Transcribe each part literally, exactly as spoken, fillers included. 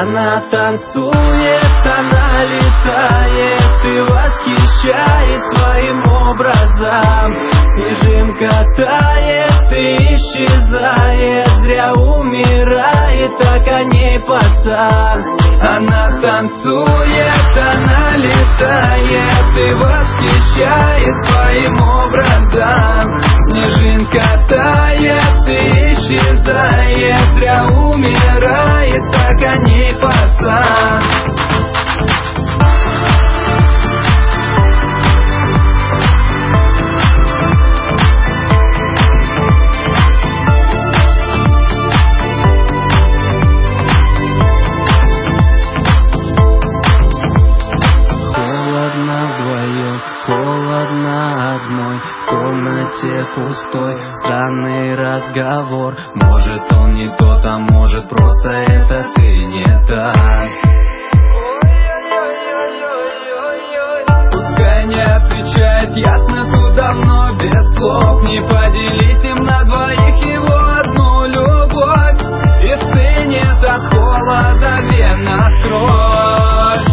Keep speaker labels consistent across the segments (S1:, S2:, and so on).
S1: Она танцует, она летает и восхищает своим образом. Снежинка тает и исчезает, зря умирает, так о ней пацан. Она танцует, она летает и восхищает своим образом. Снежинка тает и исчезает, зря умирает, так о ней пацан. Холодно одной, в комнате пустой, странный разговор. Может он не тот, а может просто это ты не так. Пускай не отвечает ясно, тут давно без слов. Не поделить им на двоих его одну любовь. И стынет от холода вена кровь.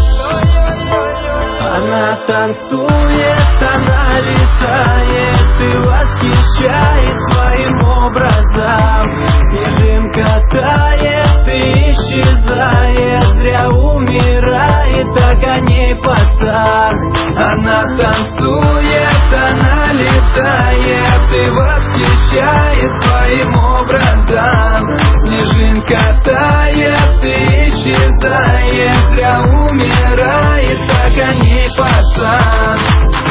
S1: Она танцует, она летает и восхищает своим образом. Снежинка тает и исчезает, зря умирает, так о ней пацан. Она танцует, она летает и восхищает своим образом. Снежинка тает и исчезает, зря умирает, так о ней пацан.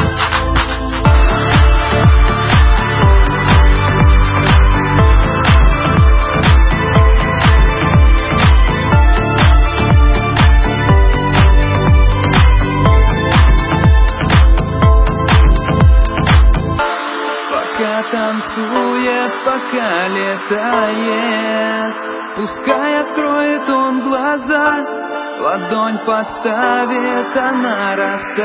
S1: Пока танцует, пока летает, пускай откроет он глаза, ладонь подставит, она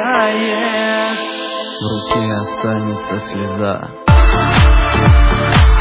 S1: растает, в руке останется слеза.